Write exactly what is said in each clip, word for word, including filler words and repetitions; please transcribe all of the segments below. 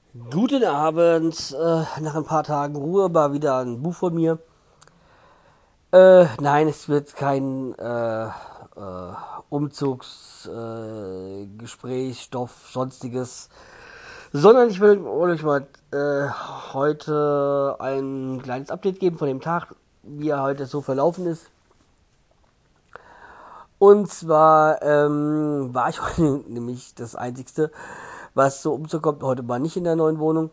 Guten Abend, äh, nach ein paar Tagen Ruhe war wieder ein Buch von mir. Äh, nein, es wird kein äh, äh, Umzugsgespräch, äh, Gespräch, Stoff, sonstiges, sondern ich will euch mal äh, heute ein kleines Update geben von dem Tag, wie er heute so verlaufen ist. Und zwar ähm, war ich heute nämlich das Einzigste, was so umzukommt, heute mal nicht in der neuen Wohnung.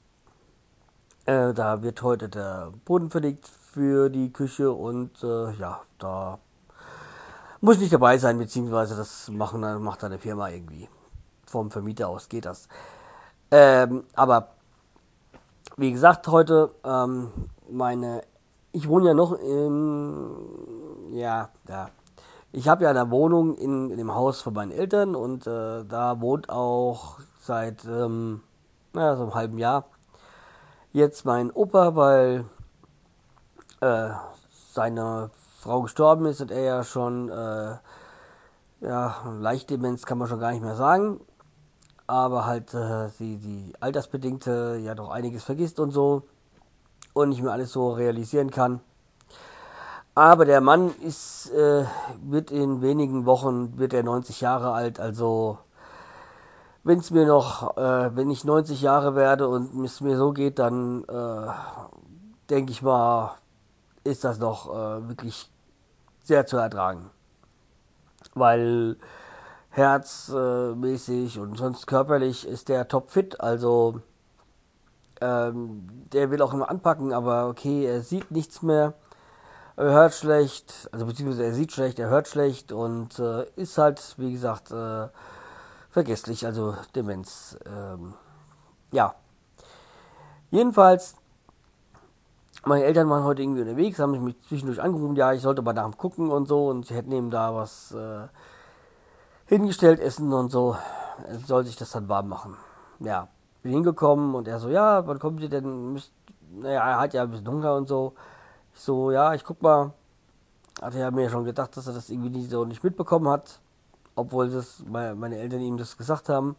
Äh, da wird heute der Boden verlegt für die Küche und äh, ja, da muss ich nicht dabei sein, beziehungsweise das machen, macht eine Firma irgendwie. Vom Vermieter aus geht das. Ähm, aber wie gesagt, heute ähm, meine, ich wohne ja noch in, ja, ja, ich habe ja eine Wohnung in, in dem Haus von meinen Eltern und äh, da wohnt auch seit, ähm, naja, so einem halben Jahr jetzt mein Opa, weil äh, seine Frau gestorben ist und er ja schon, äh, ja, Leichtdemenz kann man schon gar nicht mehr sagen, aber halt äh, sie, die altersbedingte ja doch einiges vergisst und so und nicht mehr alles so realisieren kann. Aber der Mann ist, äh, wird in wenigen Wochen, wird er neunzig Jahre alt, also wenn es mir noch, äh, wenn ich neunzig Jahre werde und es mir so geht, dann äh, denke ich mal, ist das noch äh, wirklich sehr zu ertragen. Weil herzmäßig und sonst körperlich ist der topfit. Also ähm, der will auch immer anpacken, aber okay, er sieht nichts mehr, er hört schlecht, also beziehungsweise er sieht schlecht, er hört schlecht und äh, ist halt, wie gesagt, äh, vergesslich, also Demenz. Ähm, ja, jedenfalls, meine Eltern waren heute irgendwie unterwegs, haben mich zwischendurch angerufen, ja, ich sollte mal nach dem gucken und so und sie hätten eben da was äh, hingestellt, Essen und so. Er soll sich das dann warm machen. Ja, bin hingekommen und er so, ja, wann kommt ihr denn? Müsst, naja, er hat ja ein bisschen Hunger und so. Ich so, ja, ich guck mal. Hatte ja mir schon gedacht, dass er das irgendwie nicht so nicht mitbekommen hat. Obwohl das meine Eltern ihm das gesagt haben.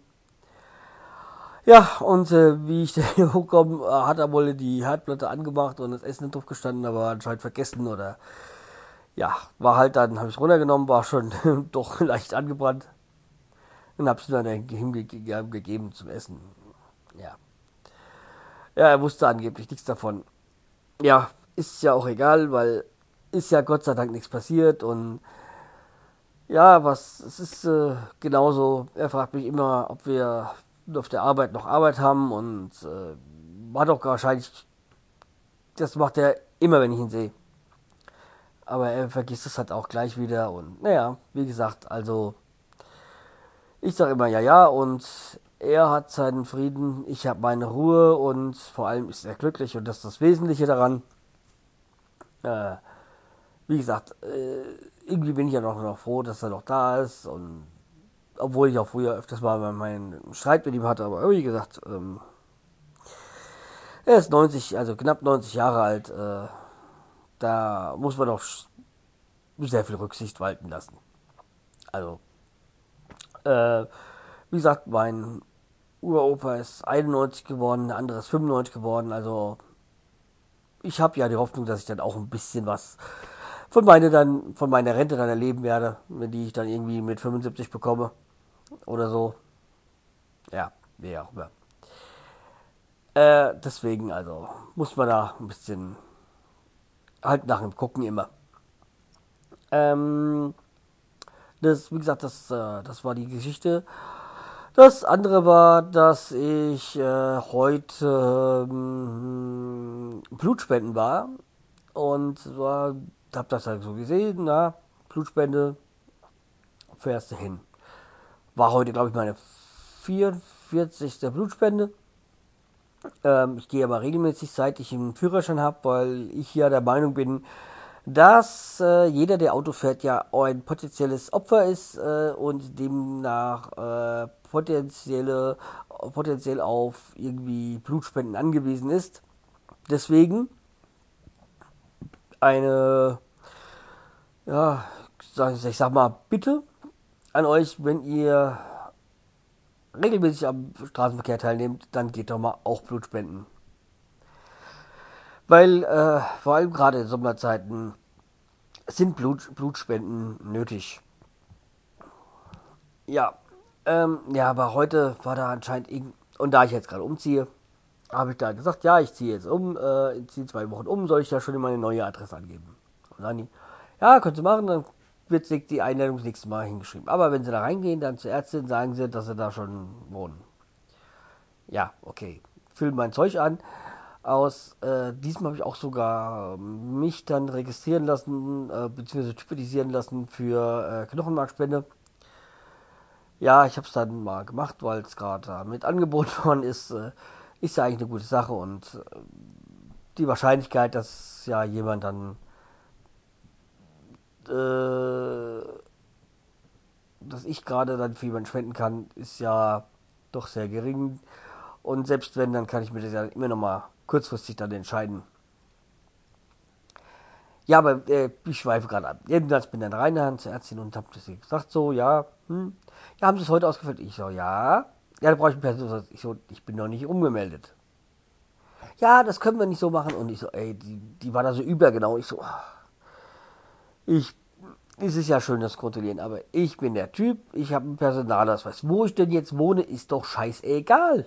Ja, und äh, wie ich da hier hochkomme, äh, hat er wohl die Herdplatte angemacht und das Essen drauf gestanden, aber anscheinend vergessen oder ja, war halt dann, habe ich runtergenommen, war schon doch leicht angebrannt. Und hab's ihm dann hingegeben zum Essen. Ja. Ja, er wusste angeblich nichts davon. Ja, ist ja auch egal, weil ist ja Gott sei Dank nichts passiert und ja, was, es ist äh, genauso. Er fragt mich immer, ob wir auf der Arbeit noch Arbeit haben und äh, hat auch wahrscheinlich, das macht er immer, wenn ich ihn sehe. Aber er vergisst es halt auch gleich wieder und naja, wie gesagt, also ich sage immer ja, ja und er hat seinen Frieden, ich habe meine Ruhe und vor allem ist er glücklich und das ist das Wesentliche daran. Äh, wie gesagt, äh, irgendwie bin ich ja noch, noch froh, dass er noch da ist und obwohl ich auch früher öfters mal meinen Streit mit ihm hatte, aber wie gesagt, ähm, er ist neunzig, also knapp neunzig Jahre alt, äh, da muss man doch sehr viel Rücksicht walten lassen. Also, äh, wie gesagt, mein Uropa ist einundneunzig geworden, der andere ist fünfundneunzig geworden, also ich habe ja die Hoffnung, dass ich dann auch ein bisschen was von meine dann von meiner Rente dann erleben werde, wenn die ich dann irgendwie mit fünfundsiebzig bekomme oder so. Ja, wie auch immer. Äh, deswegen also muss man da ein bisschen halt nach dem gucken immer. Ähm, das wie gesagt, das äh, das war die Geschichte. Das andere war, dass ich äh, heute ähm, Blutspenden war und war, hab das halt so gesehen, na, Blutspende, fährst du hin. War heute, glaube ich, meine vierundvierzigste Blutspende. Ähm, ich gehe aber regelmäßig, seit ich einen Führerschein habe, weil ich ja der Meinung bin, dass äh, jeder, der Auto fährt, ja ein potenzielles Opfer ist äh, und demnach äh, potenzielle, potenziell auf irgendwie Blutspenden angewiesen ist. Deswegen eine, ja, ich sag mal, Bitte an euch, wenn ihr regelmäßig am Straßenverkehr teilnehmt, dann geht doch mal auch Blut spenden. Weil äh, vor allem gerade in Sommerzeiten sind Blut, Blutspenden nötig. Ja, ähm, ja, aber heute war da anscheinend irgend... Und da ich jetzt gerade umziehe, habe ich da gesagt, ja, ich ziehe jetzt um, äh, ich ziehe zwei Wochen um, soll ich da schon meine neue Adresse angeben? Und dann die, ja, könnt ihr machen, dann wird die Einladung das nächste Mal hingeschrieben. Aber wenn sie da reingehen, dann zur Ärztin, sagen sie, dass sie da schon wohnen. Ja, okay. Füllen mein Zeug an. Aus, äh, diesmal habe ich auch sogar mich dann registrieren lassen, äh, beziehungsweise typisieren lassen für äh, Knochenmarkspende. Ja, ich habe es dann mal gemacht, weil es gerade mit angeboten worden ist. Äh, ist ja eigentlich eine gute Sache und äh, die Wahrscheinlichkeit, dass ja jemand dann, äh, dass ich gerade dann für jemanden spenden kann, ist ja doch sehr gering. Und selbst wenn, dann kann ich mir das ja immer noch mal kurzfristig dann entscheiden. Ja, aber äh, ich schweife gerade ab. Jedenfalls bin dann rein zur Ärztin und habe das gesagt, so, ja, hm. Ja, haben Sie es heute ausgefüllt? Ich so, ja. Ja, da brauche ich einen Person. Ich so, ich bin noch nicht umgemeldet. Ja, das können wir nicht so machen. Und ich so, ey, die, die war da so übergenau. Ich so, ich, es ist ja schön, das kontrollieren, aber ich bin der Typ, ich habe einen Personalausweis. Wo ich denn jetzt wohne, ist doch scheißegal.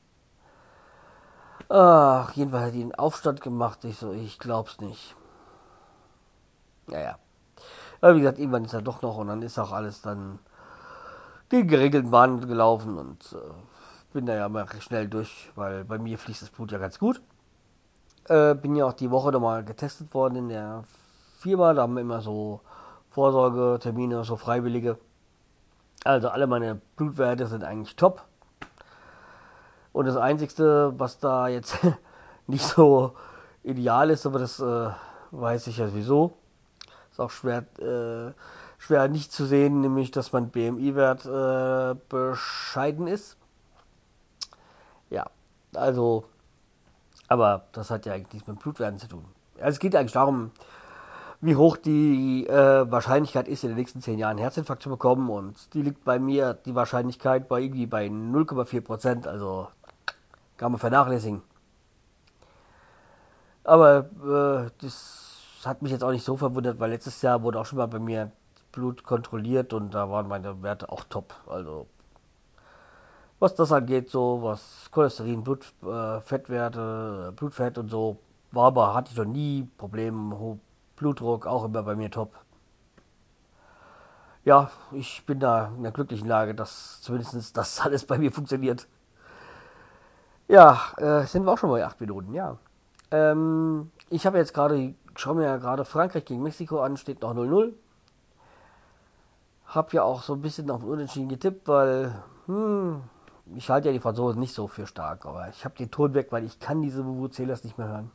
Ach, jedenfalls hat die einen Aufstand gemacht. Ich so, ich glaub's nicht. Ja, ja. Aber wie gesagt, irgendwann ist er doch noch und dann ist auch alles dann den geregelten Bahnen gelaufen und äh, bin da ja mal recht schnell durch, weil bei mir fließt das Blut ja ganz gut. Äh, bin ja auch die Woche nochmal getestet worden in der Firma. Da haben wir immer so Vorsorgetermine, so Freiwillige. Also alle meine Blutwerte sind eigentlich top. Und das Einzige, was da jetzt nicht so ideal ist, aber das äh, weiß ich ja wieso. Ist auch schwer, äh, schwer nicht zu sehen, nämlich dass mein B M I-Wert äh, bescheiden ist. Ja, also, aber das hat ja eigentlich nichts mit Blutwerten zu tun. Also es geht eigentlich darum, wie hoch die äh, Wahrscheinlichkeit ist, in den nächsten zehn Jahren einen Herzinfarkt zu bekommen. Und die liegt bei mir, die Wahrscheinlichkeit, bei irgendwie bei null Komma vier Prozent. Also kann man vernachlässigen. Aber äh, das hat mich jetzt auch nicht so verwundert, weil letztes Jahr wurde auch schon mal bei mir Blut kontrolliert und da waren meine Werte auch top. Also was das angeht, so was Cholesterin, Blut, äh, Fettwerte, Blutfett und so, war aber hatte ich noch nie Probleme. Blutdruck auch immer bei mir top. Ja, ich bin da in der glücklichen Lage, dass zumindest das alles bei mir funktioniert. Ja, äh, sind wir auch schon bei acht Minuten, ja. Ähm, ich habe jetzt gerade, ich schaue mir ja gerade Frankreich gegen Mexiko an, steht noch null null. Hab ja auch so ein bisschen auf den Unentschieden getippt, weil, hm, ich halte ja die Franzosen nicht so für stark, aber ich habe den Ton weg, weil ich kann diese Vuvuzelas nicht mehr hören.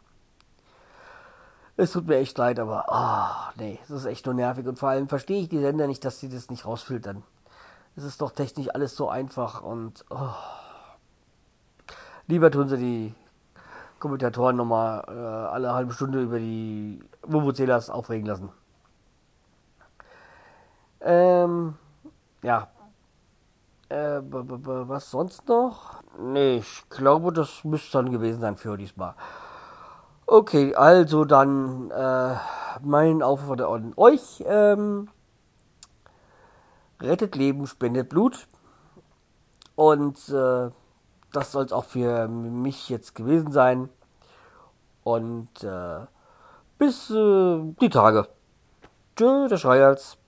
Es tut mir echt leid, aber, ah, oh, nee, es ist echt nur nervig und vor allem verstehe ich die Sender nicht, dass sie das nicht rausfiltern. Es ist doch technisch alles so einfach und, oh, lieber tun sie die Kommentatoren nochmal äh, alle halbe Stunde über die Vuvuzelas aufregen lassen. Ähm, ja. Äh, b -b -b was sonst noch? Nee, ich glaube, das müsste dann gewesen sein für diesmal. Okay, also dann äh, mein Aufruf an euch. Ähm, rettet Leben, spendet Blut. Und äh, das soll es auch für mich jetzt gewesen sein. Und äh, bis äh, die Tage. Tschö, der Schreihals.